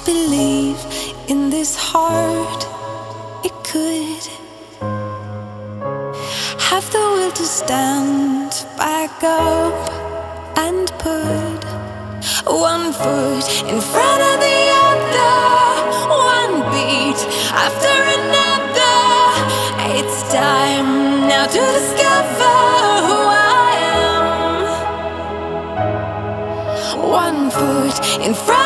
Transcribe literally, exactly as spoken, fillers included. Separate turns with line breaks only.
believe in this heart. It could have the will to stand back up and put one foot in front of the other, one beat after another. It's time now to discover who I am. One foot in front